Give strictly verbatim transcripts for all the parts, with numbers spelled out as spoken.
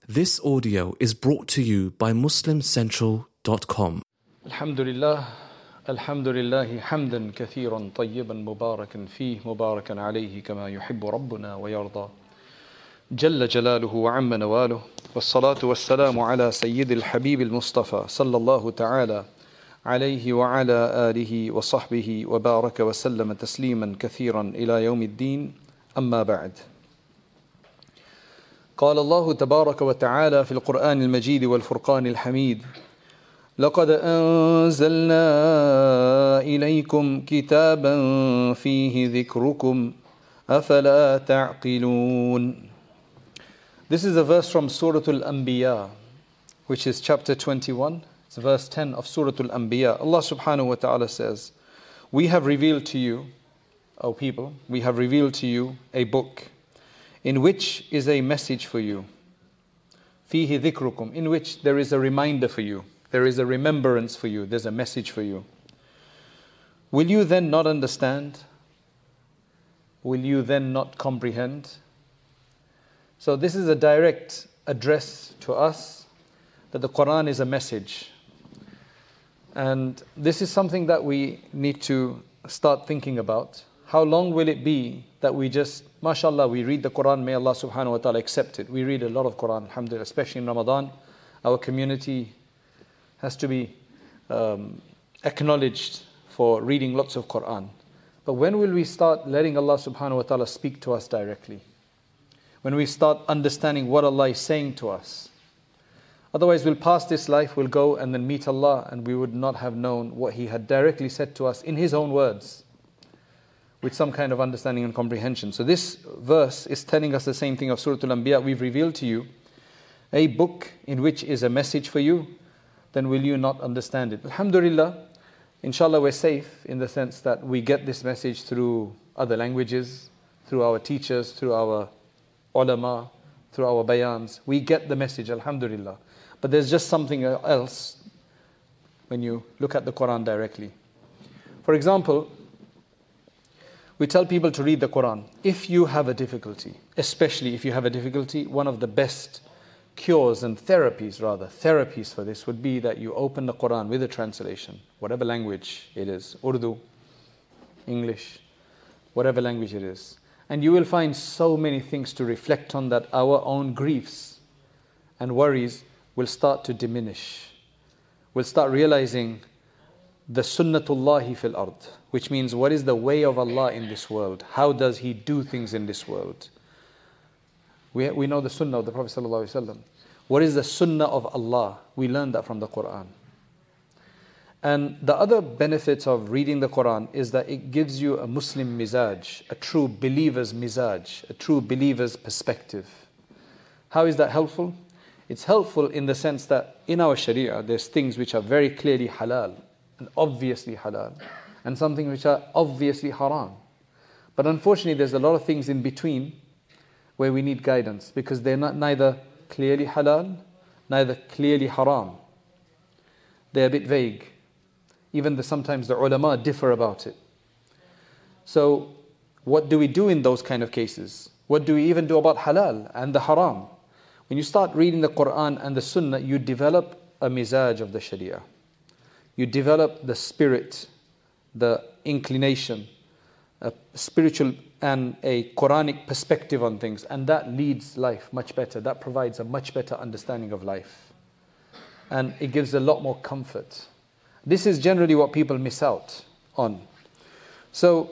This audio is brought to you by muslim central dot com. Alhamdulillah, Alhamdulillah, hamdan kathiran tayyiban mubarakan fih, mubarakan alayhi kama yuhibbu rabbuna wa yarda. Jalla jalaluhu wa amma nawaluh. Wassalatu wassalamu ala sayyidil habib al-Mustafa sallallahu ta'ala alayhi wa ala alihi wa sahbihi wa baraka wa sallama tasliman kathiran ila yawmiddin. Amma ba'd. قال الله تبارك وتعالى في القرآن المجيد والفرقان الحميد لقد أنزلنا إليكم كتابا فيه ذكركم أفلا تعقلون. This is a verse from Surah Al-Anbiya, which is chapter twenty-one. It's verse ten of Surah Al-Anbiya. Allah subhanahu wa ta'ala says, we have revealed to you, O people, we have revealed to you a book in which is a message for you. فِيهِ ذِكْرُكُمْ, in which there is a reminder for you. There is a remembrance for you. There's a message for you. Will you then not understand? Will you then not comprehend? So this is a direct address to us, that the Quran is a message. And this is something that we need to start thinking about. How long will it be that we just, mashallah, we read the Quran, may Allah subhanahu wa ta'ala accept it. We read a lot of Quran, alhamdulillah, especially in Ramadan. Our community has to be um, acknowledged for reading lots of Quran. But when will we start letting Allah subhanahu wa ta'ala speak to us directly? When we start understanding what Allah is saying to us. Otherwise we'll pass this life, we'll go and then meet Allah, and we would not have known what He had directly said to us in His own words, with some kind of understanding and comprehension. So this verse is telling us the same thing of Surah Al-Anbiya. We've revealed to you a book in which is a message for you, then will you not understand it? Alhamdulillah, inshallah we're safe in the sense that we get this message through other languages, through our teachers, through our ulama, through our bayans. We get the message, alhamdulillah. But there's just something else when you look at the Quran directly. For example, we tell people to read the Quran. If you have a difficulty, especially if you have a difficulty, one of the best cures and therapies, rather, therapies for this would be that you open the Quran with a translation, whatever language it is, Urdu, English, whatever language it is. And you will find so many things to reflect on, that our own griefs and worries will start to diminish. We'll start realizing the sunnatullahi fil ard, which means what is the way of Allah in this world? How does He do things in this world? We, we know the sunnah of the Prophet ﷺ. What is the sunnah of Allah? We learn that from the Quran. And the other benefits of reading the Quran is that it gives you a Muslim mizaj, a true believer's mizaj, a true believer's perspective. How is that helpful? It's helpful in the sense that in our Sharia, there's things which are very clearly halal and obviously halal, and something which are obviously haram. But unfortunately, there's a lot of things in between where we need guidance, because they're not neither clearly halal, neither clearly haram. They're a bit vague. Even the, sometimes the ulama differ about it. So what do we do in those kind of cases? What do we even do about halal and the haram? When you start reading the Quran and the Sunnah, you develop a mizaj of the Sharia. You develop the spirit, the inclination, a spiritual and a Quranic perspective on things, and that leads life much better. That provides a much better understanding of life. And it gives a lot more comfort. This is generally what people miss out on. So,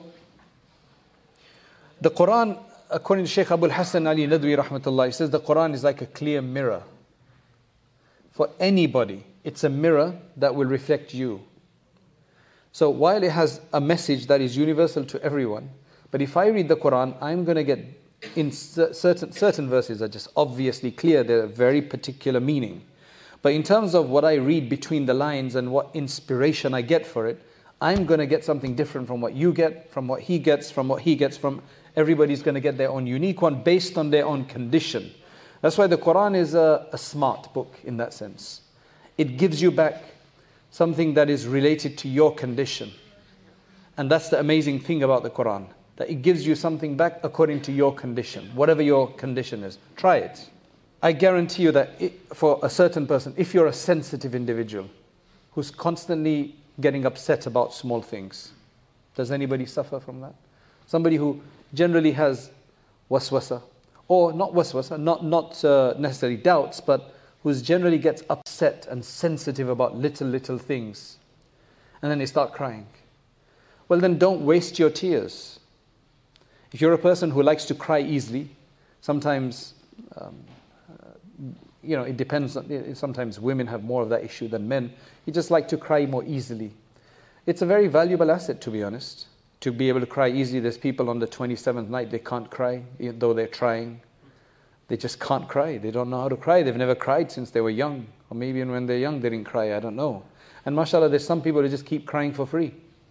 the Quran, according to Shaykh Abul Hasan Ali Nadwi rahmatullah, he says the Quran is like a clear mirror. For anybody, it's a mirror that will reflect you. So while it has a message that is universal to everyone, but if I read the Quran, I'm going to get in certain certain verses are just obviously clear, they're a very particular meaning. But in terms of what I read between the lines and what inspiration I get for it, I'm going to get something different from what you get, from what he gets, from what he gets, from everybody's going to get their own unique one based on their own condition. That's why the Quran is a, a smart book in that sense. It gives you back something that is related to your condition. And that's the amazing thing about the Quran, that it gives you something back according to your condition, whatever your condition is. Try it. I guarantee you that it, for a certain person, if you're a sensitive individual who's constantly getting upset about small things, does anybody suffer from that? Somebody who generally has waswasa, or not waswasa, not, not uh, necessarily doubts, but who generally gets upset and sensitive about little, little things. And then they start crying. Well, then don't waste your tears. If you're a person who likes to cry easily, sometimes, um, uh, you know, it depends. On, sometimes women have more of that issue than men. You just like to cry more easily. It's a very valuable asset, to be honest, to be able to cry easily. There's people on the twenty-seventh night, they can't cry, even though they're trying. They just can't cry. They don't know how to cry. They've never cried since they were young. Or maybe when they're young, they didn't cry. I don't know. And mashallah, there's some people who just keep crying for free.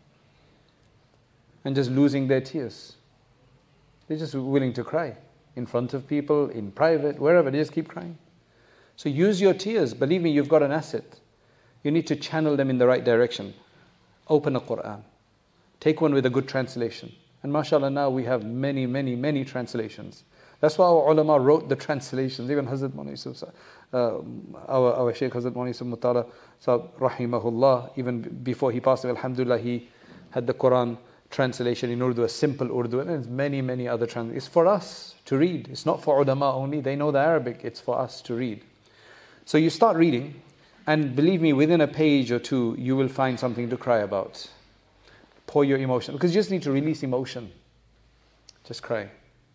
And just losing their tears. They're just willing to cry. In front of people, in private, wherever. They just keep crying. So use your tears. Believe me, you've got an asset. You need to channel them in the right direction. Open a Quran. Take one with a good translation. And mashallah, now we have many, many, many translations. That's why our ulama wrote the translations. Even Hazrat Maulana Yusuf, uh, our, our Shaykh Hazrat Maulana Yusuf Mutala, rahimahullah, even before he passed away, alhamdulillah, he had the Quran translation in Urdu, a simple Urdu, and there's many, many other translations. It's for us to read. It's not for ulama only. They know the Arabic. It's for us to read. So you start reading, and believe me, within a page or two, you will find something to cry about. Pour your emotion, because you just need to release emotion. Just cry.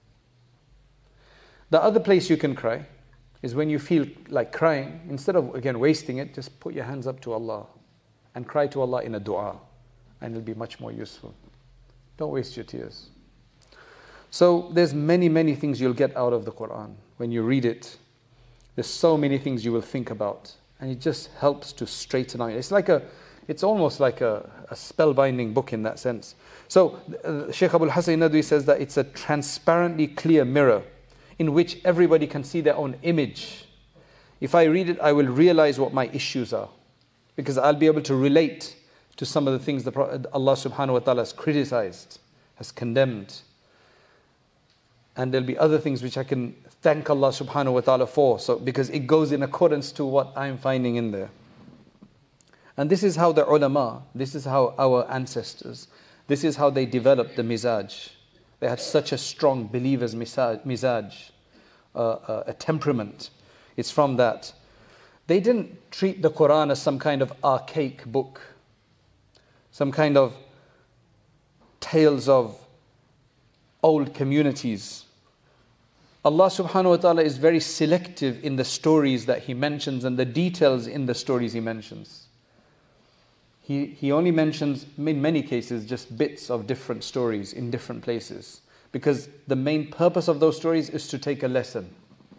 The other place you can cry is when you feel like crying. Instead of, again, wasting it, just put your hands up to Allah and cry to Allah in a dua, and it'll be much more useful. Don't waste your tears. So there's many, many things you'll get out of the Quran. When you read it, there's so many things you will think about, and it just helps to straighten out. It's like a, it's almost like a, a spellbinding book in that sense. So uh, Shaykh Abul Hasan Nadwi says that it's a transparently clear mirror in which everybody can see their own image. If I read it, I will realize what my issues are, because I'll be able to relate to some of the things that Allah subhanahu wa ta'ala has criticized, has condemned. And there'll be other things which I can thank Allah subhanahu wa ta'ala for, so because it goes in accordance to what I'm finding in there. And this is how the ulama, this is how our ancestors, this is how they developed the mizaj. They had such a strong believer's mizaj, uh, uh, a temperament. It's from that. They didn't treat the Quran as some kind of archaic book, some kind of tales of old communities. Allah subhanahu wa ta'ala is very selective in the stories that He mentions and the details in the stories He mentions. He, he only mentions, in many cases, just bits of different stories in different places. Because the main purpose of those stories is to take a lesson.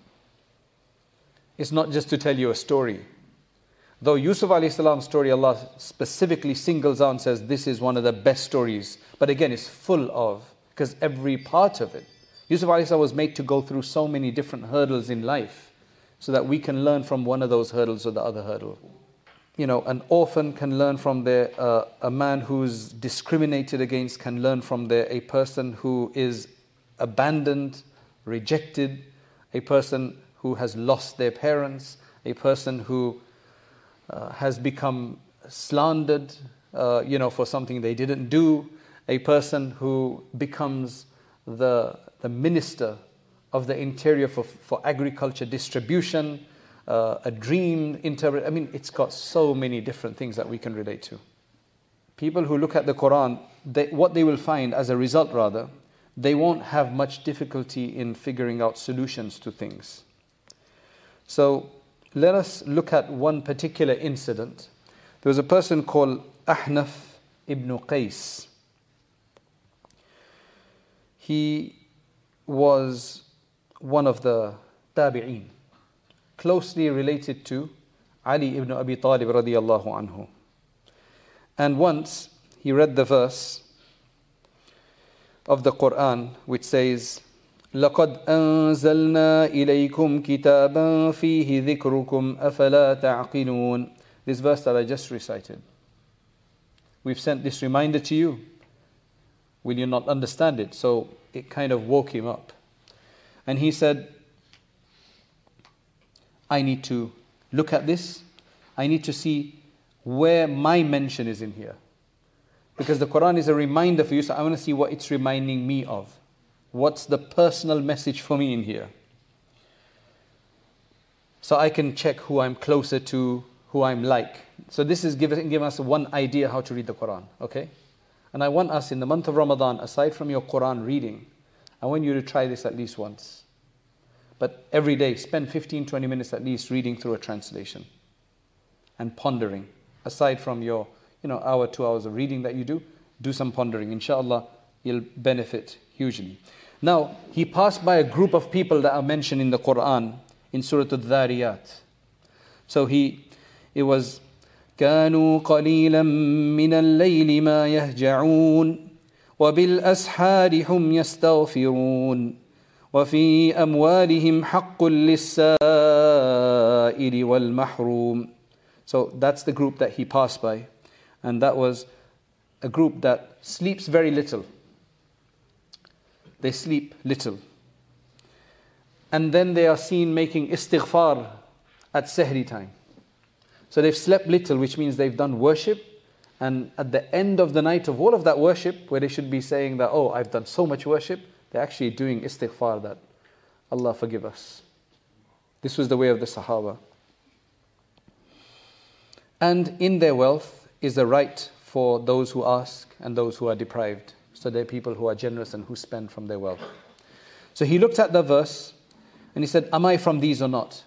It's not just to tell you a story. Though Yusuf alayhi salam's story, Allah specifically singles out and says, this is one of the best stories. But again, it's full of, because every part of it. Yusuf alayhi salam was made to go through so many different hurdles in life, so that we can learn from one of those hurdles or the other hurdle. You know, an orphan can learn from there, uh, a man who's discriminated against can learn from there, a person who is abandoned, rejected, a person who has lost their parents, a person who uh, has become slandered, uh, you know, for something they didn't do, a person who becomes the, the minister of the interior for, for agriculture distribution, Uh, a dream interpret. I mean, it's got so many different things that we can relate to. People who look at the Quran, they, what they will find as a result, rather, they won't have much difficulty in figuring out solutions to things. So let us look at one particular incident. There was a person called Ahnaf ibn Qais. He was one of the tabi'een, closely related to Ali ibn Abi Talib radiyallahu anhu. And once he read the verse of the Quran which says, لَقَدْ أَنزَلْنَا إِلَيْكُمْ كِتَابًا فِيهِ ذِكْرُكُمْ أَفَلَا تَعْقِلُونَ. This verse that I just recited. We've sent this reminder to you. Will you not understand it? So it kind of woke him up. And he said, I need to look at this. I need to see where my mention is in here. Because the Quran is a reminder for you, so I want to see what it's reminding me of. What's the personal message for me in here? So I can check who I'm closer to, who I'm like. So this is giving, giving us one idea how to read the Quran, okay? And I want us in the month of Ramadan, aside from your Quran reading, I want you to try this at least once. But every day, spend fifteen, twenty minutes at least reading through a translation and pondering. Aside from your, you know, hour, two hours of reading that you do, do some pondering. Inshallah, you'll benefit hugely. Now, he passed by a group of people that are mentioned in the Quran in Surah Al-Dhariyat. So he, it was كانوا قليلا من الليل ما يهجعون وبالأسحار هم يستغفرون وفي أموالهم حق للسائل والمحروم. So that's the group that he passed by. And that was a group that sleeps very little. They sleep little. And then they are seen making istighfar at Sahri time. So they've slept little, which means they've done worship. And at the end of the night of all of that worship, where they should be saying that, oh, I've done so much worship, they're actually doing istighfar, that Allah forgive us. This was the way of the Sahaba. And in their wealth is a right for those who ask and those who are deprived. So they're people who are generous and who spend from their wealth. So he looked at the verse and he said, am I from these or not?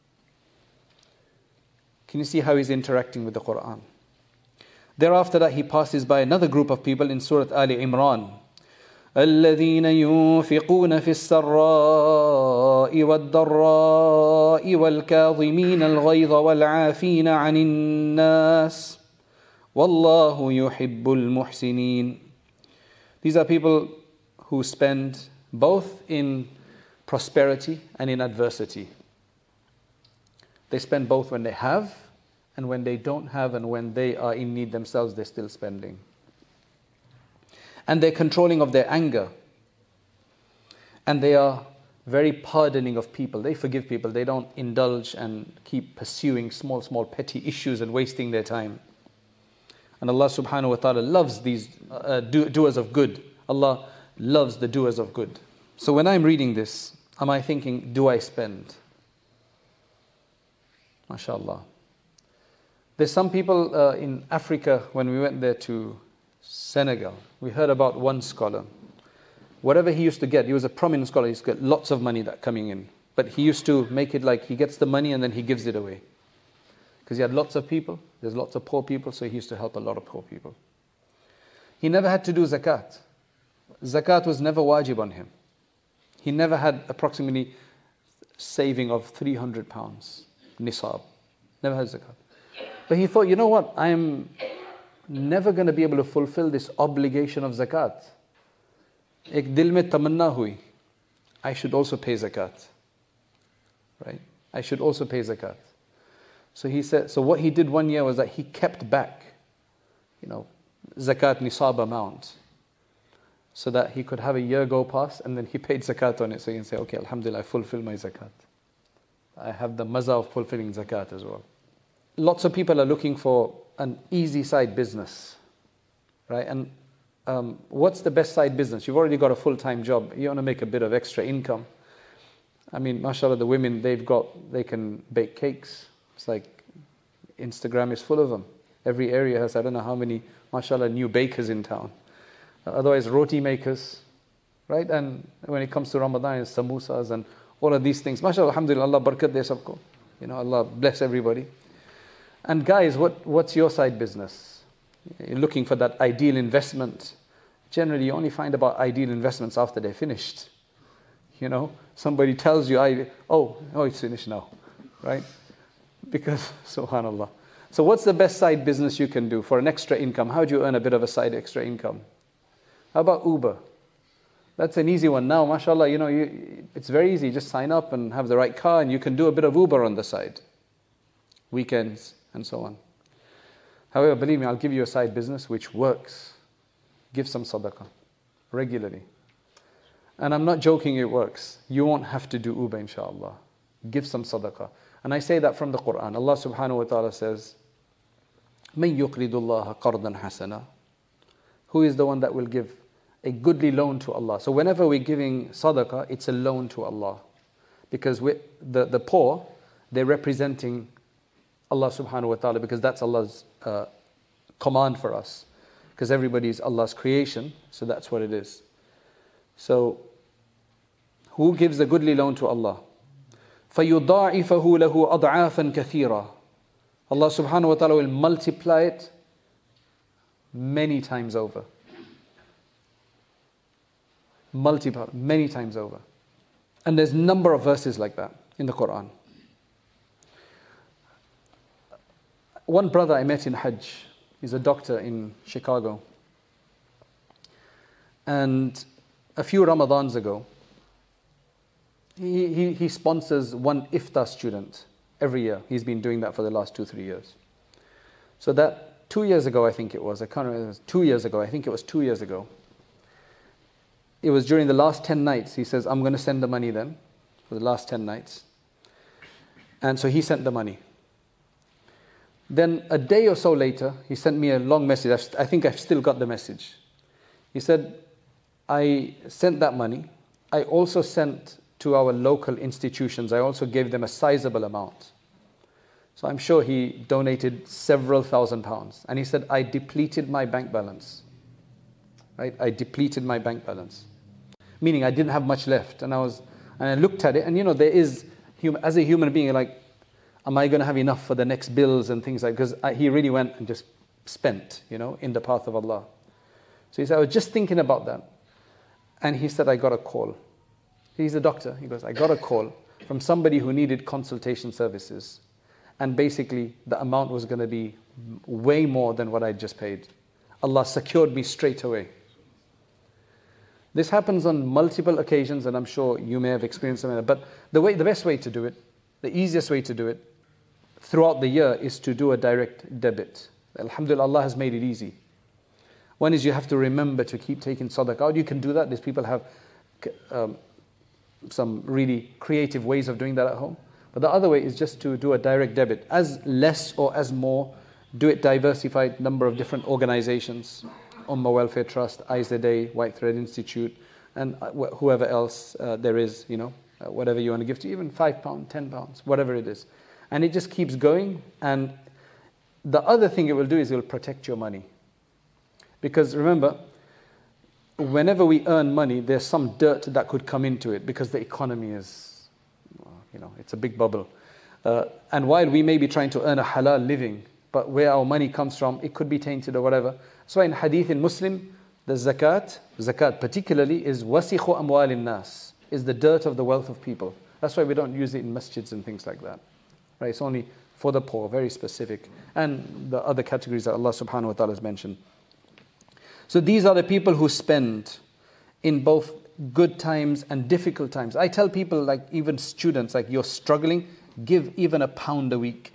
Can you see how he's interacting with the Quran? Thereafter that he passes by another group of people in Surah Ali Imran. الذين ينفقون في السراء والضراء والكاظمين الغيظ والعافين عن الناس والله يحب المحسنين. These are people who spend both in prosperity and in adversity. They spend both when they have and when they don't have, and when they are in need themselves, they're still spending. And they're controlling of their anger. And they are very pardoning of people. They forgive people. They don't indulge and keep pursuing small, small petty issues and wasting their time. And Allah subhanahu wa ta'ala loves these uh, do, doers of good. Allah loves the doers of good. So when I'm reading this, am I thinking, do I spend? MashaAllah. There's some people uh, in Africa, when we went there to Senegal, we heard about one scholar. Whatever he used to get, he was a prominent scholar, he used to get lots of money that coming in. But he used to make it like he gets the money and then he gives it away. Because he had lots of people, there's lots of poor people, so he used to help a lot of poor people. He never had to do zakat. Zakat was never wajib on him. He never had approximately saving of three hundred pounds, nisab. Never had zakat. But he thought, you know what, I am never going to be able to fulfill this obligation of zakat. Ek dil mein tamanna hui, I should also pay zakat. Right? I should also pay zakat. So he said, so what he did one year was that he kept back, you know, zakat nisab amount, so that he could have a year go past and then he paid zakat on it. So he can say, okay, alhamdulillah, I fulfill my zakat. I have the maza of fulfilling zakat as well. Lots of people are looking for an easy side business, right? And um, what's the best side business? You've already got a full-time job. You want to make a bit of extra income. I mean, mashallah, the women, they've got, they can bake cakes. It's like Instagram is full of them. Every area has, I don't know how many, mashallah, new bakers in town. Uh, otherwise, roti makers, right? And when it comes to Ramadan, it's samosas and all of these things. Mashallah, alhamdulillah, Allah barakat de sabko. You know, Allah bless everybody. And guys, what, what's your side business? You're looking for that ideal investment. Generally, you only find about ideal investments after they're finished. You know, somebody tells you, I, oh, oh, it's finished now, right? Because, subhanAllah. So what's the best side business you can do for an extra income? How do you earn a bit of a side extra income? How about Uber? That's an easy one now, mashallah. You know, you, it's very easy. Just sign up and have the right car and you can do a bit of Uber on the side. Weekends and so on. However, believe me, I'll give you a side business which works. Give some sadaqah regularly. And I'm not joking, it works. You won't have to do Uber, inshallah. Give some sadaqah. And I say that from the Quran. Allah subhanahu wa ta'ala says, مَن يُقْرِضُ اللَّهَ قَرْضًا حَسَنًا. Who is the one that will give a goodly loan to Allah? So whenever we're giving sadaqah, it's a loan to Allah. Because we, the, the poor, they're representing Allah subhanahu wa ta'ala, because that's Allah's uh, command for us. Because everybody is Allah's creation, so that's what it is. So, who gives a goodly loan to Allah? فَيُضَاعِفَهُ لَهُ أَضْعَافًا كَثِيرًا. Allah subhanahu wa ta'ala will multiply it many times over. Multiply, many times over. And there's a number of verses like that in the Quran. One brother I met in Hajj, he's a doctor in Chicago. And a few Ramadans ago, he, he, he sponsors one iftar student every year. He's been doing that for the last two, three years. So that two years ago, I think it was, I can't remember, it was two years ago, I think it was two years ago. It was during the last ten nights. He says, I'm going to send the money then, for the last ten nights. And so he sent the money. Then a day or so later, he sent me a long message. I've, I think I've still got the message. He said, I sent that money. I also sent to our local institutions, I also gave them a sizable amount. So I'm sure he donated several thousand pounds. And he said, I depleted my bank balance. Right? I depleted my bank balance. Meaning I didn't have much left. And I was, and I looked at it, and you know, there is, as a human being, like, am I going to have enough for the next bills and things like that? Because he really went and just spent, you know, in the path of Allah. So he said, I was just thinking about that. And he said, I got a call. He's a doctor. He goes, I got a call from somebody who needed consultation services. And basically, the amount was going to be way more than what I just paid. Allah secured me straight away. This happens on multiple occasions, and I'm sure you may have experienced something like that. But the way, the best way to do it, the easiest way to do it, throughout the year is to do a direct debit. Alhamdulillah, Allah has made it easy. One is you have to remember to keep taking sadaqah. You can do that. These people have um, some really creative ways of doing that at home. But the other way is just to do a direct debit. As less or as more, do it diversified number of different organizations. Ummah Welfare Trust, Eyes a Day, White Thread Institute, and wh- whoever else uh, there is, you know, uh, whatever you want to give to, even five pounds, ten pounds, whatever it is. And it just keeps going. And the other thing it will do is it will protect your money. Because remember, whenever we earn money, there's some dirt that could come into it because the economy is, you know, it's a big bubble. Uh, and while we may be trying to earn a halal living, but where our money comes from, it could be tainted or whatever. So in hadith in Muslim, the zakat, zakat particularly, is wasikhu amwal nas, is the dirt of the wealth of people. That's why we don't use it in masjids and things like that. Right? It's only for the poor, very specific. And the other categories that Allah subhanahu wa ta'ala has mentioned. So these are the people who spend in both good times and difficult times. I tell people, like even students, like you're struggling, give even a pound a week.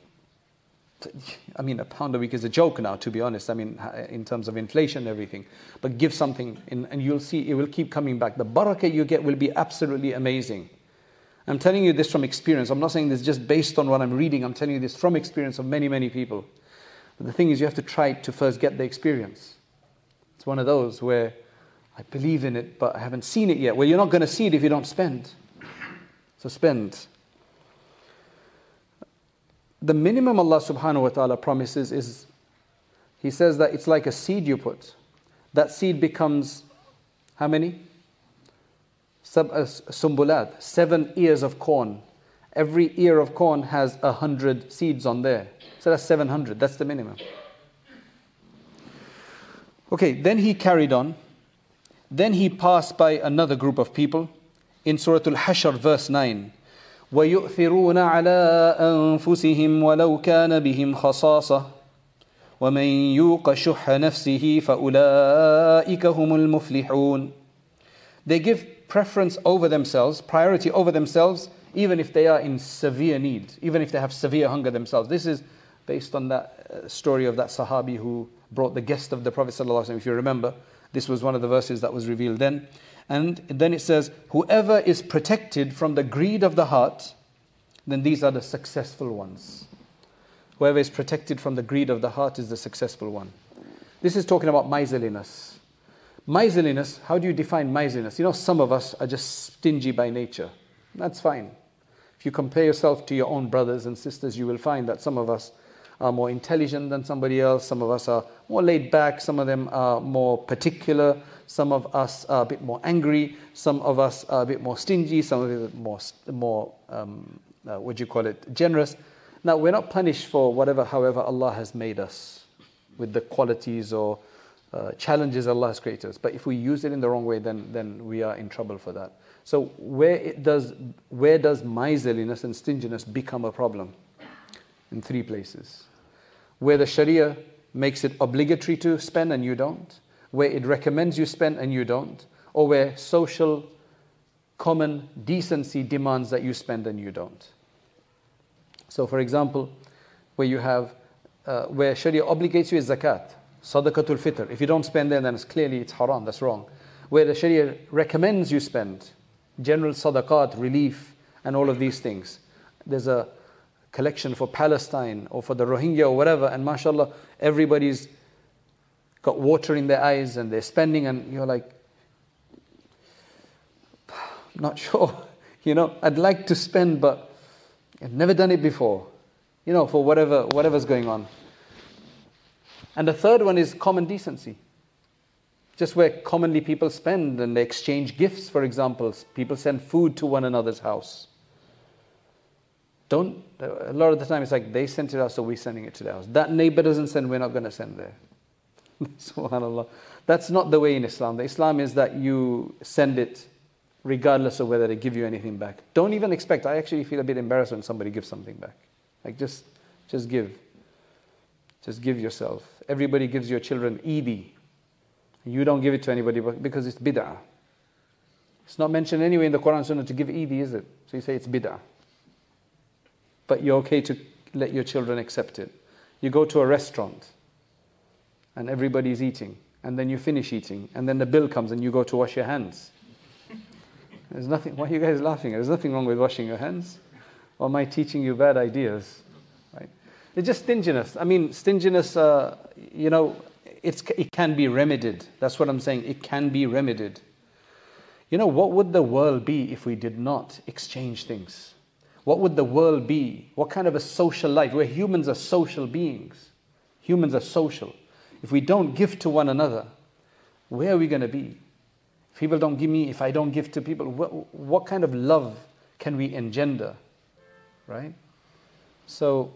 I mean, a pound a week is a joke now, to be honest. I mean, in terms of inflation and everything. But give something, in, and you'll see it will keep coming back. The barakah you get will be absolutely amazing. I'm telling you this from experience. I'm not saying this just based on what I'm reading. I'm telling you this from experience of many, many people. But the thing is, you have to try to first get the experience. It's one of those where I believe in it, but I haven't seen it yet. Well, you're not going to see it if you don't spend. So spend. The minimum Allah subhanahu wa ta'ala promises is, He says that it's like a seed you put. That seed becomes, how many? Sub, uh, sumbulat, seven ears of corn. Every ear of corn has a hundred seeds on there. So that's seven hundred, that's the minimum. Okay, then he carried on. Then he passed by another group of people in Surah Al-Hashr verse nine. وَيُؤْثِرُونَ عَلَىٰ أَنفُسِهِمْ وَلَوْ كَانَ بِهِمْ خَصَاصَةٌ وَمَنْ يُوقَ شُحَّ نَفْسِهِ فَأُولَٰئِكَ هُمُ الْمُفْلِحُونَ. They give preference over themselves, priority over themselves, even if they are in severe need, even if they have severe hunger themselves. This is based on that story of that Sahabi who brought the guest of the Prophet ﷺ. If you remember, this was one of the verses that was revealed then. And then it says, whoever is protected from the greed of the heart, then these are the successful ones. Whoever is protected from the greed of the heart is the successful one. This is talking about miserliness. Miserliness, how do you define miserliness? You know, some of us are just stingy by nature. That's fine. If you compare yourself to your own brothers and sisters, you will find that some of us are more intelligent than somebody else. Some of us are more laid back. Some of them are more particular. Some of us are a bit more angry. Some of us are a bit more stingy. Some of us are more, more um, uh, what do you call it, generous. Now, we're not punished for whatever, however, Allah has made us with the qualities or uh, challenges Allah has created us. But if we use it in the wrong way, then, then we are in trouble for that. So where it does, where does miserliness and stinginess become a problem? In three places. Where the Sharia makes it obligatory to spend and you don't. Where it recommends you spend and you don't. Or where social, common decency demands that you spend and you don't. So for example, where you have, uh, where Sharia obligates you is zakat, sadaqatul fitr. If you don't spend there, then it's clearly it's haram, that's wrong. Where the Sharia recommends you spend, general sadaqat, relief, and all of these things. There's a collection for Palestine or for the Rohingya or whatever, and mashallah, everybody's got water in their eyes and they're spending, and you're like, not sure. You know, I'd like to spend, but I've never done it before, you know, for whatever whatever's going on. And the third one is common decency. Just where commonly people spend and they exchange gifts, for example. People send food to one another's house. Don't, a lot of the time it's like they sent it out, so we're sending it to their house. That neighbor doesn't send, we're not going to send there. SubhanAllah. That's not the way in Islam. The Islam is that you send it regardless of whether they give you anything back. Don't even expect. I actually feel a bit embarrassed when somebody gives something back. Like just, just give. Just give yourself. Everybody gives your children Eidi. You don't give it to anybody because it's bid'ah. It's not mentioned anywhere in the Quran and Sunnah to give Eidi, is it? So you say it's bid'ah. But you're okay to let your children accept it. You go to a restaurant and everybody's eating, and then you finish eating, and then the bill comes and you go to wash your hands. There's nothing, why are you guys laughing? There's nothing wrong with washing your hands. Or am I teaching you bad ideas? Right? It's just stinginess. I mean, stinginess, uh, you know, it's, it can be remedied. That's what I'm saying. It can be remedied. You know, what would the world be if we did not exchange things? What would the world be? What kind of a social life? Where humans are social beings. Humans are social. If we don't give to one another, where are we going to be? If people don't give me, if I don't give to people, what, what kind of love can we engender? Right? So,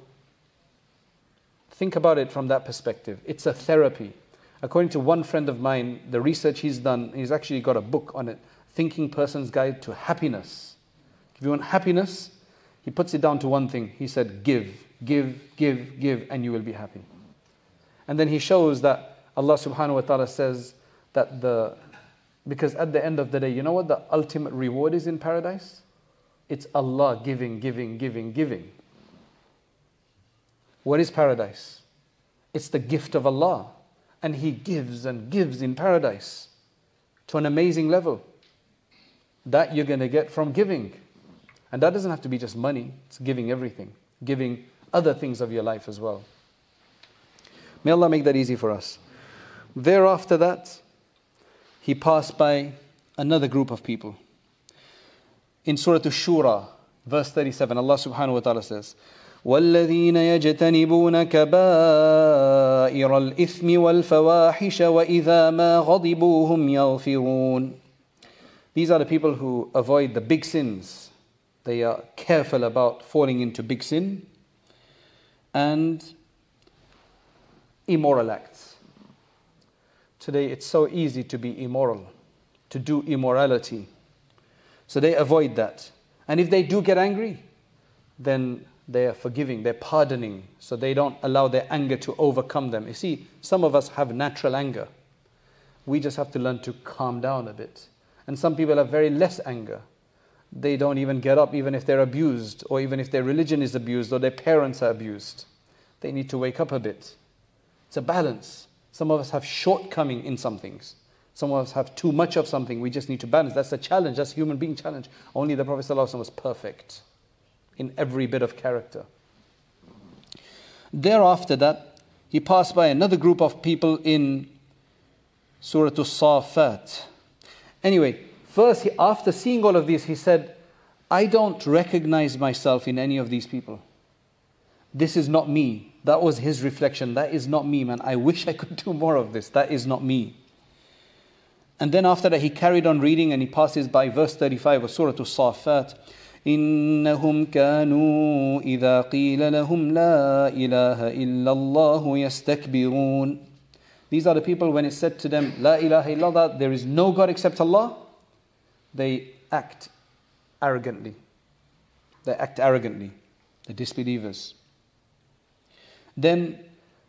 think about it from that perspective. It's a therapy. According to one friend of mine, the research he's done, he's actually got a book on it, Thinking Person's Guide to Happiness. If you want happiness, he puts it down to one thing. He said, give, give, give, give, and you will be happy. And then he shows that Allah subhanahu wa ta'ala says that the, because at the end of the day, you know what the ultimate reward is in paradise? It's Allah giving, giving, giving, giving. What is paradise? It's the gift of Allah. And He gives and gives in paradise to an amazing level. That you're going to get from giving. And that doesn't have to be just money. It's giving everything. Giving other things of your life as well. May Allah make that easy for us. Thereafter that, he passed by another group of people. In Surah Ash-Shura, verse thirty-seven, Allah subhanahu wa ta'ala says, وَالَّذِينَ يَجْتَنِبُونَ كَبَائِرَ الْإِثْمِ وَالْفَوَاحِشَ وَإِذَا مَا غَضِبُوا هُمْ يَغْفِرُونَ. These are the people who avoid the big sins. They are careful about falling into big sin and immoral acts. Today it's so easy to be immoral, to do immorality. So they avoid that. And if they do get angry, then they are forgiving, they're pardoning, so they don't allow their anger to overcome them. You see, some of us have natural anger. We just have to learn to calm down a bit. And some people have very less anger. They don't even get up even if they're abused, or even if their religion is abused, or their parents are abused. They need to wake up a bit. It's a balance. Some of us have shortcoming in some things. Some of us have too much of something. We just need to balance. That's a challenge. That's a human being challenge. Only the Prophet ﷺ was perfect. in every bit of character. Thereafter that, he passed by another group of people in Surah As-Saffat. Anyway, first, he, after seeing all of these, he said, I don't recognize myself in any of these people. This is not me. That was his reflection. That is not me, man. I wish I could do more of this. That is not me. And then after that, he carried on reading and he passes by verse thirty-five of Surah As-Saffat. إنهم كانوا إذا قيل لهم لا إله إلا الله يستكبرون. These are the people when it's said to them, La ilaha illallah, there is no God except Allah, they act arrogantly. They act arrogantly, the disbelievers. Then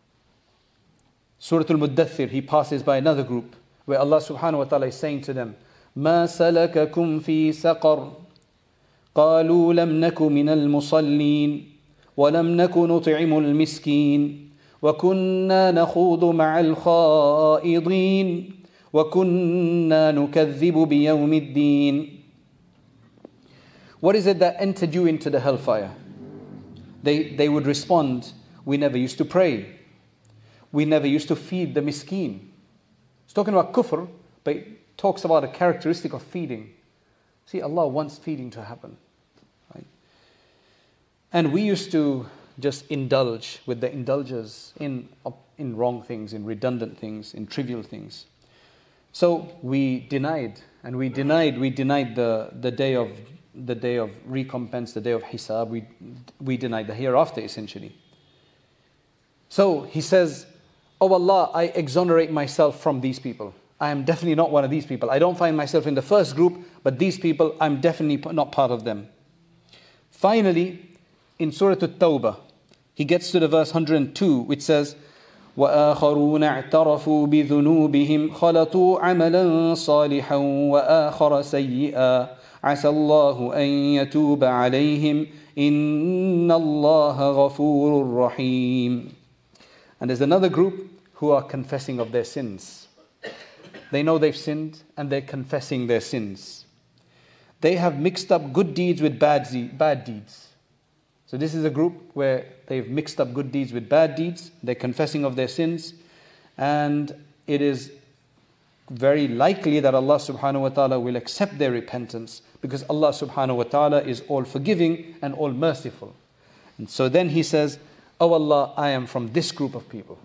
Surah Al-Muddathir, he passes by another group where Allah subhanahu wa ta'ala is saying to them, ما سلككم في سقر قالوا لم نك من المصلين ولم نك نطعم المسكين وكنا نخوض مع الخائضين وكنا نكذب بيوم الدين. What is it that entered you into the hellfire? They, they would respond, we never used to pray. We never used to feed the miskeen. It's talking about kufr, but it talks about a characteristic of feeding. See, Allah wants feeding to happen. Right? And we used to just indulge with the indulgers in, in wrong things, in redundant things, in trivial things. So we denied, and we denied, we denied the, the day of the day of recompense, the day of hisab. We, we denied the hereafter, essentially. So he says, Oh Allah, I exonerate myself from these people. I am definitely not one of these people. I don't find myself in the first group, but these people, I'm definitely not part of them. Finally, in Surah At-Tawbah, he gets to the verse one hundred two, which says, وآخرون اعترفوا بذنوبهم خلطوا عملا صالحا وآخر سيئا عسى الله أن يتوب عليهم إن الله غفور رحيم. And there's another group who are confessing of their sins. They know they've sinned and they're confessing their sins. They have mixed up good deeds with bad, bad deeds. So this is a group where they've mixed up good deeds with bad deeds. They're confessing of their sins. And it is very likely that Allah subhanahu wa ta'ala will accept their repentance, because Allah subhanahu wa ta'ala is all forgiving and all merciful. And so then he says, Oh Allah, I am from this group of people.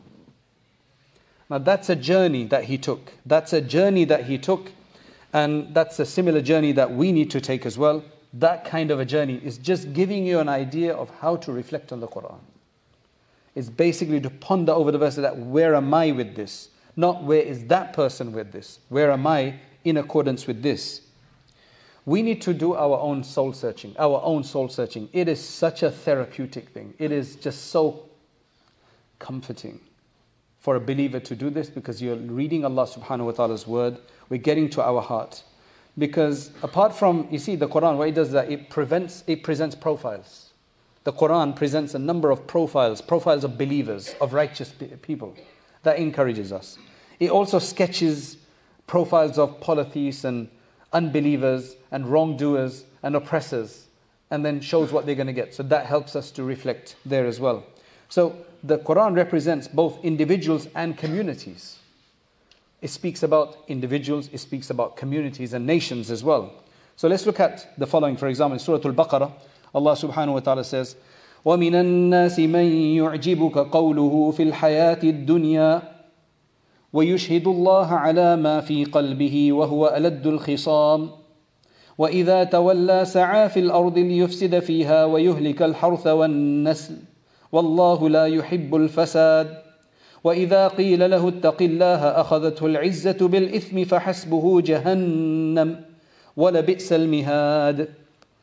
Now that's a journey that he took. That's a journey that he took. And that's a similar journey that we need to take as well. That kind of a journey is just giving you an idea of how to reflect on the Quran. It's basically to ponder over the verse that where am I with this? Not where is that person with this? Where am I in accordance with this? We need to do our own soul searching, our own soul searching. It is such a therapeutic thing. It is just so comforting for a believer to do this, because you're reading Allah subhanahu wa ta'ala's word. We're getting to our heart. Because apart from, you see, the Quran, what it does is that it prevents, it presents profiles. The Quran presents a number of profiles, profiles of believers, of righteous people. That encourages us. It also sketches profiles of polytheists and unbelievers and wrongdoers and oppressors, and then shows what they're going to get. So that helps us to reflect there as well. So the Quran represents both individuals and communities. It speaks about individuals, it speaks about communities and nations as well. So let's look at the following. For example, in Surah Al-Baqarah, Allah subhanahu wa ta'ala says, وَمِنَ النَّاسِ مَن يُعْجِبُكَ قَوْلُهُ فِي الْحَيَاةِ الدُّنْيَا وَيُشْهِدُ اللَّهَ عَلَى مَا فِي قَلْبِهِ وَهُوَ أَلَدُّ الْخِصَامِ وَإِذَا تَوَلَّى سَعَى فِي الْأَرْضِ لِيُفْسِدَ فِيهَا وَيُهْلِكَ الْحَرْثَ وَالنَّسْلَ وَاللَّهُ لَا يُحِبُّ الْفَسَادَ وَإِذَا قِيلَ لَهُ اتَّقِ اللَّهَ أَخَذَتْهُ الْعِزَّةُ بِالْإِثْمِ فَحَسْبُهُ جَهَنَّمُ وَلَبِئْسَ الْمِهَادُ.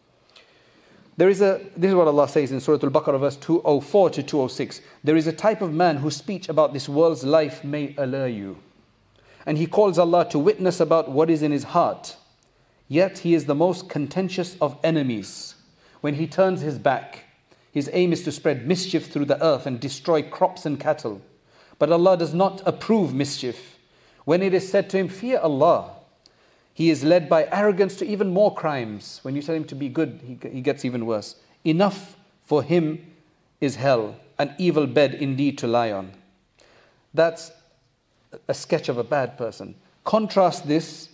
There is a, this is what Allah says in Surah Al-Baqarah verse two oh four to two oh six. There is a type of man whose speech about this world's life may allure you. And he calls Allah to witness about what is in his heart. Yet he is the most contentious of enemies. When he turns his back, his aim is to spread mischief through the earth and destroy crops and cattle. But Allah does not approve mischief. When it is said to him, fear Allah, he is led by arrogance to even more crimes. When you tell him to be good, he, he gets even worse. enough for him is hell, an evil bed indeed to lie on. That's a sketch of a bad person. Contrast this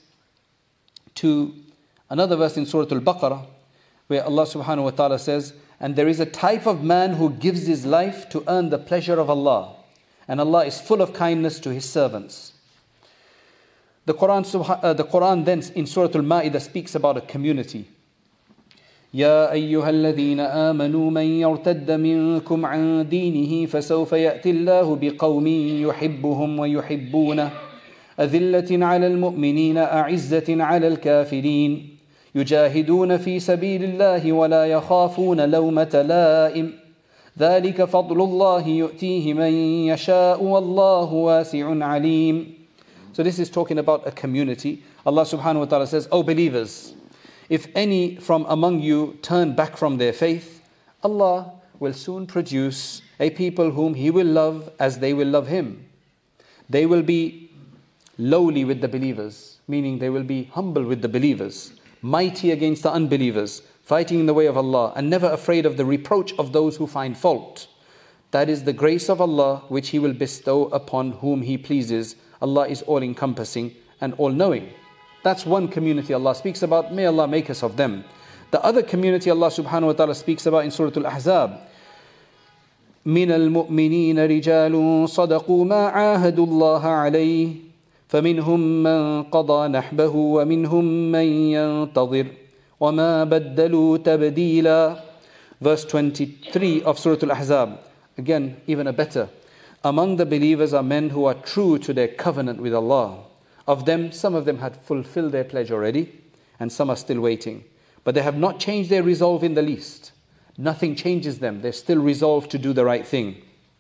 to another verse in Surah Al-Baqarah, where Allah subhanahu wa ta'ala says, and there is a type of man who gives his life to earn the pleasure of Allah, and Allah is full of kindness to His servants. The Quran, uh, the Quran then in Surah Al-Ma'idah speaks about a community. يا أيها الذين آمنوا من يرتد منكم عن دينه فسوف يأتي الله بقوم يحبهم ويحبونه أذلة على المؤمنين أعزة على الكافرين يجاهدون في سبيل الله ولا يخافون لومة لائم ذلك فضل الله يؤتيه من يشاء والله واسع عليم. So this is talking about a community. Allah subhanahu wa ta'ala says, O believers, if any from among you turn back from their faith, Allah will soon produce a people whom He will love as they will love Him. They will be lowly with the believers, meaning they will be humble with the believers, mighty against the unbelievers, fighting in the way of Allah, and never afraid of the reproach of those who find fault. That is the grace of Allah which He will bestow upon whom He pleases. Allah is all-encompassing and all-knowing. That's one community Allah speaks about. May Allah make us of them. The other community Allah subhanahu wa ta'ala speaks about in Surah Al-Ahzab. مِنَ الْمُؤْمِنِينَ رِجَالٌ صَدَقُوا مَا عَاهَدُوا اللَّهَ عَلَيْهِ فَمِنْهُمْ مَنْ قَضَى نَحْبَهُ وَمِنْهُمْ مَنْ يَنْتَظِرُ وَمَا بَدَّلُوا تَبْدِيلًا. Verse twenty-three of Surah Al-Ahzab. Again, even a better. Among the believers are men who are true to their covenant with Allah. Of them, some of them had fulfilled their pledge already, and some are still waiting. But they have not changed their resolve in the least. Nothing changes them. They're still resolved to do the right thing.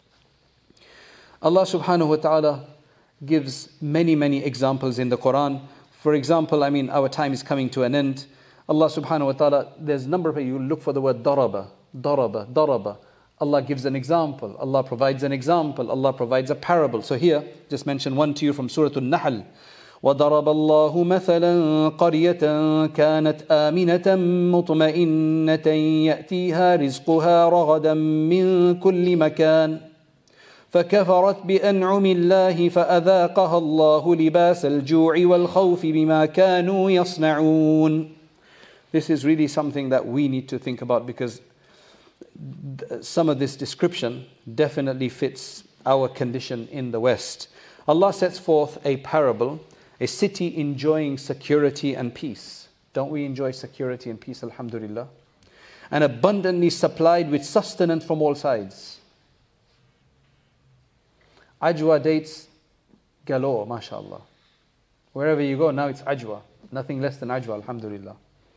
Allah subhanahu wa ta'ala gives many, many examples in the Quran. For example, I mean, our time is coming to an end. Allah subhanahu wa ta'ala, there's a number of, you look for the word daraba, daraba, daraba. Allah gives an example. Allah provides an example. Allah provides a parable. So here, just mention one to you from Surah Al-Nahl. وَضَرَبَ اللَّهُ مَثَلًا قَرْيَةً كَانَتْ آمِنَةً مُطْمَئِنَّةً يَأْتِيهَا رِزْقُهَا رَغَدًا مِّن كُلِّ مَكَانٍ فَكَفَرَتْ بِأَنْعُمِ اللَّهِ فَأَذَاقَهَا اللَّهُ لِبَاسَ الْجُوعِ وَالْخَوْفِ بِمَا كَانُوا يَصْنَعُونَ. This is really something that we need to think about, because some of this description definitely fits our condition in the West. Allah sets forth a parable, a city enjoying security and peace. Don't we enjoy security and peace, alhamdulillah? And abundantly supplied with sustenance from all sides. Ajwa dates galore, mashallah. Wherever you go, now it's ajwa. Nothing less than ajwa, alhamdulillah.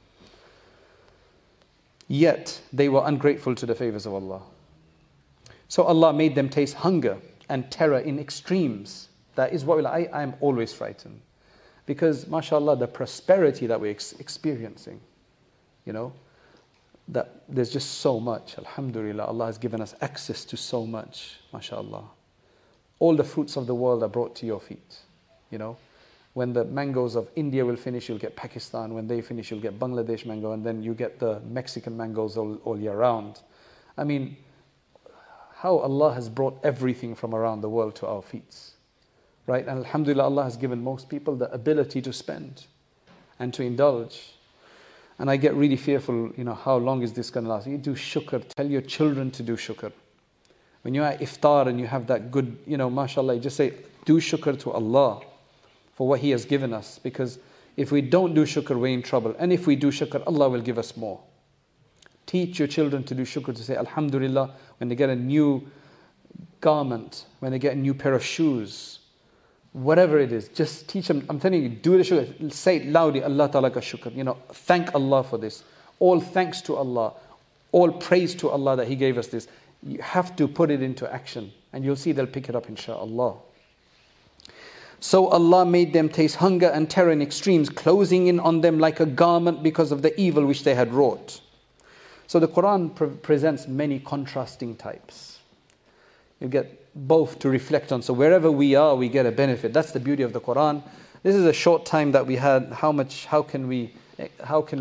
Yet they were ungrateful to the favors of Allah. So Allah made them taste hunger and terror in extremes. That is what I am always frightened. Because, mashallah, the prosperity that we're ex- experiencing, you know, that there's just so much. Alhamdulillah, Allah has given us access to so much, mashallah. All the fruits of the world are brought to your feet, you know. When the mangoes of India will finish, you'll get Pakistan. When they finish, you'll get Bangladesh mango. And then you get the Mexican mangoes all, all year round. I mean, how Allah has brought everything from around the world to our feet. Right? And alhamdulillah, Allah has given most people the ability to spend and to indulge. And I get really fearful, you know, how long is this going to last? You do shukr. Tell your children to do shukr. When you're at iftar and you have that good, you know, mashallah, you just say, do shukr to Allah for what He has given us. Because if we don't do shukr, we're in trouble. And if we do shukr, Allah will give us more. Teach your children to do shukr, to say alhamdulillah when they get a new garment, when they get a new pair of shoes, whatever it is. Just teach them. I'm telling you, do the shukr. Say it loudly, Allah ta'ala ka shukr. You know, thank Allah for this. All thanks to Allah. All praise to Allah that He gave us this. You have to put it into action. And you'll see they'll pick it up, inshaAllah. So Allah made them taste hunger and terror in extremes, closing in on them like a garment because of the evil which they had wrought. So the Quran pre- presents many contrasting types. You get both to reflect on. So wherever we are, we get a benefit. That's the beauty of the Quran. This is a short time that we had. How much? How can we? How can we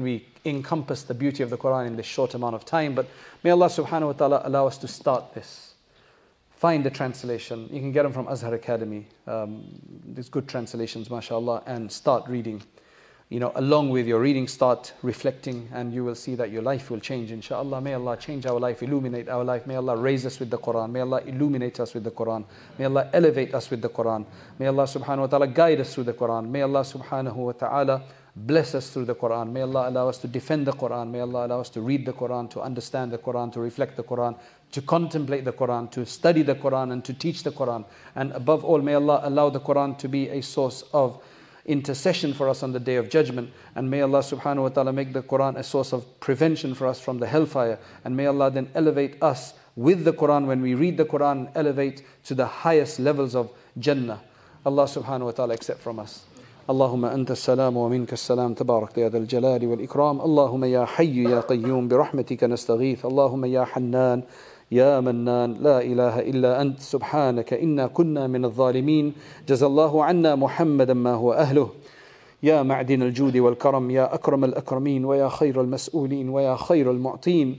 encompass the beauty of the Quran in this short amount of time. But may Allah subhanahu wa ta'ala allow us to start this. Find the translation. You can get them from Azhar Academy. Um, there's good translations, mashallah, and start reading. You know, along with your reading, start reflecting, and you will see that your life will change, inshallah. May Allah change our life, illuminate our life. May Allah raise us with the Quran. May Allah illuminate us with the Quran. May Allah elevate us with the Quran. May Allah subhanahu wa ta'ala guide us through the Quran. May Allah subhanahu wa ta'ala bless us through the Quran. May Allah allow us to defend the Quran. May Allah allow us to read the Quran, to understand the Quran, to reflect the Quran, to contemplate the Quran, to study the Quran, and to teach the Quran. And above all, may Allah allow the Quran to be a source of intercession for us on the Day of Judgment. And may Allah subhanahu wa ta'ala make the Quran a source of prevention for us from the hellfire. And may Allah then elevate us with the Quran when we read the Quran, elevate to the highest levels of Jannah. Allah subhanahu wa ta'ala accept from us. اللهم أنت السلام ومنك السلام تبارك يا ذا الجلال والإكرام اللهم يا حي يا قيوم برحمتك نستغيث اللهم يا حنان يا منان لا إله إلا أنت سبحانك إنا كنا من الظالمين جزى الله عنا محمدا ما هو أهله يا معدن الجود والكرم يا أكرم الأكرمين ويا خير المسؤولين ويا خير المعطين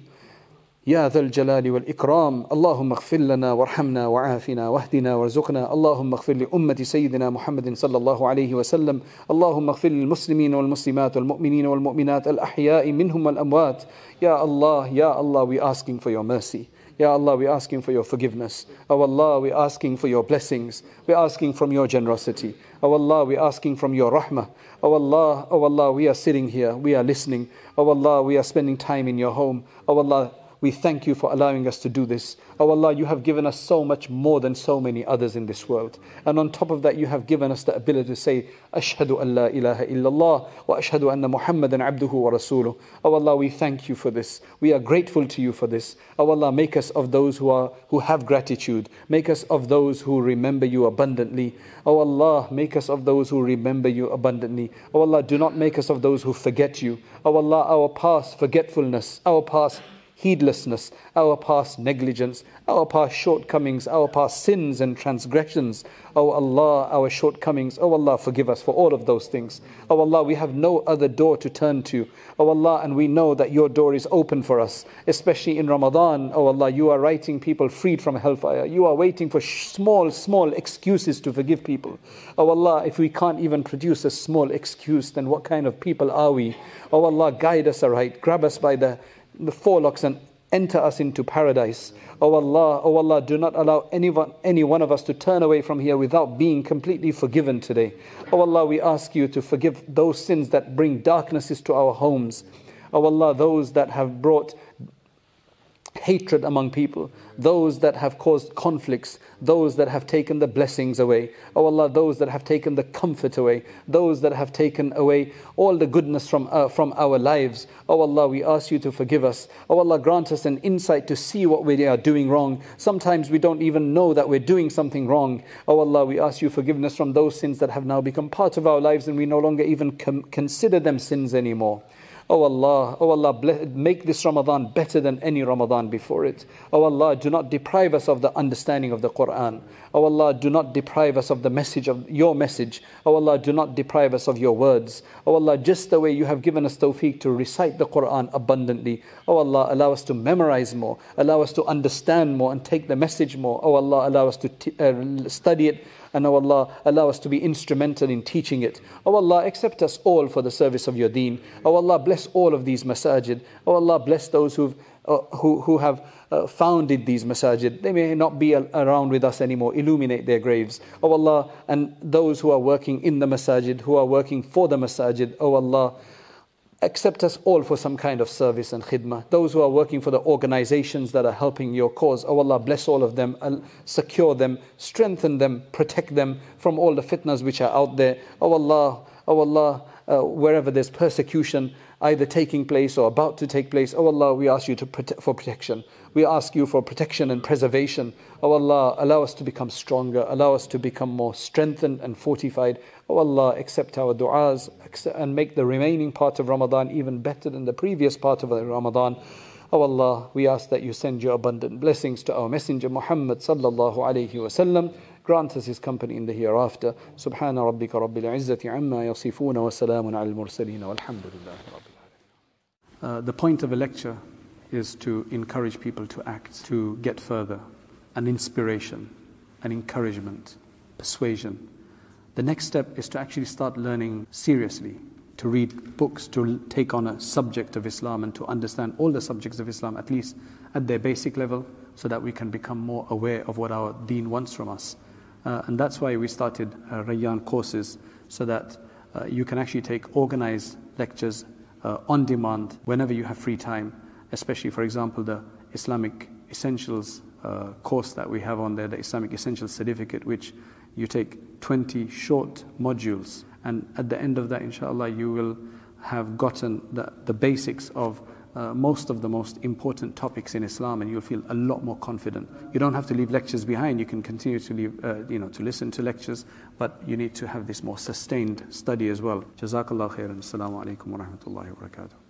يا ذا الجلال والإكرام اللهم اغفر لنا وارحمنا وعافنا واهدنا وارزقنا اللهم اغفر لأمة سيدنا محمد صلى الله عليه وسلم اللهم اغفر للمسلمين والمسلمات والمؤمنين والمؤمنات الأحياء منهم والأموات يا الله يا Allah, we asking for your mercy. Ya Allah, we're asking for your forgiveness. Oh Allah, we're asking for your blessings. We're asking from your generosity. Oh Allah, we're asking from your rahmah. Oh Allah, oh Allah, we are sitting here, we are listening. Oh Allah, we are spending time in your home. Oh Allah, we thank you for allowing us to do this. Oh Allah, you have given us so much more than so many others in this world. And on top of that, you have given us the ability to say, Ashhadu an la ilaha illallah wa ashhadu anna Muhammadan abduhu wa rasuluh. Oh Allah, we thank you for this. We are grateful to you for this. Oh Allah, make us of those who are who have gratitude. Make us of those who remember you abundantly. Oh Allah, make us of those who remember you abundantly. Oh Allah, do not make us of those who forget you. Oh Allah, our past forgetfulness, our past heedlessness, our past negligence, our past shortcomings, our past sins and transgressions. Oh Allah, our shortcomings. Oh Allah, forgive us for all of those things. Oh Allah, we have no other door to turn to. Oh Allah, and we know that your door is open for us, especially in Ramadan. Oh Allah, you are writing people freed from hellfire. You are waiting for small, small excuses to forgive people. Oh Allah, if we can't even produce a small excuse, then what kind of people are we? Oh Allah, guide us aright. Grab us by the the forelocks and enter us into paradise. Oh Allah, oh Allah, do not allow anyone, any one of us to turn away from here without being completely forgiven today. Oh Allah, we ask you to forgive those sins that bring darknesses to our homes. Oh Allah, those that have brought hatred among people, those that have caused conflicts, those that have taken the blessings away. Oh Allah, those that have taken the comfort away, those that have taken away all the goodness from, uh, from our lives. Oh Allah, we ask you to forgive us. Oh Allah, grant us an insight to see what we are doing wrong. Sometimes we don't even know that we're doing something wrong. Oh Allah, we ask you forgiveness from those sins that have now become part of our lives and we no longer even com- consider them sins anymore. Oh Allah, oh Allah, bless, make this Ramadan better than any Ramadan before it. Oh Allah, do not deprive us of the understanding of the Quran. Oh Allah, do not deprive us of the message of your message. Oh Allah, do not deprive us of your words. Oh Allah, just the way you have given us tawfiq to recite the Quran abundantly. Oh Allah, allow us to memorize more. Allow us to understand more and take the message more. Oh Allah, allow us to t- uh, study it. And oh Allah, allow us to be instrumental in teaching it. Oh Allah, accept us all for the service of your deen. Oh Allah, bless all of these masajid. Oh Allah, bless those who've, uh, who, who have uh, founded these masajid. They may not be a- around with us anymore. Illuminate their graves. Oh Allah, and those who are working in the masajid, who are working for the masajid. Oh Allah, accept us all for some kind of service and khidmah. Those who are working for the organizations that are helping your cause, oh Allah, bless all of them, secure them, strengthen them, protect them from all the fitnas which are out there. Oh Allah, oh Allah, uh, wherever there's persecution either taking place or about to take place, oh Allah, we ask you to prote- for protection. We ask you for protection and preservation. Oh Allah, allow us to become stronger. Allow us to become more strengthened and fortified. Oh Allah, accept our du'as and make the remaining part of Ramadan even better than the previous part of Ramadan. Oh Allah, we ask that you send your abundant blessings to our Messenger Muhammad sallallahu alayhi wa sallam. Grant us his company in the hereafter. Subhana rabbika rabbil izzati amma yasifuna wa salamun ala al-mursaleen walhamdulillahi rabbil Uh, the point of a lecture is to encourage people to act, to get further, an inspiration, an encouragement, persuasion. The next step is to actually start learning seriously, to read books, to take on a subject of Islam and to understand all the subjects of Islam, at least at their basic level, so that we can become more aware of what our deen wants from us. Uh, and that's why we started uh, Rayyan courses, so that uh, you can actually take organized lectures uh, on demand whenever you have free time, especially, for example, the Islamic Essentials uh, course that we have on there, the Islamic Essentials Certificate, which you take twenty short modules, and at the end of that, inshallah, you will have gotten the, the basics of uh, most of the most important topics in Islam, and you'll feel a lot more confident. You don't have to leave lectures behind. You can continue to leave, uh, you know, to listen to lectures, but you need to have this more sustained study as well. Jazakallah khairan. Assalamu alaikum wa rahmatullahi wa barakatuh.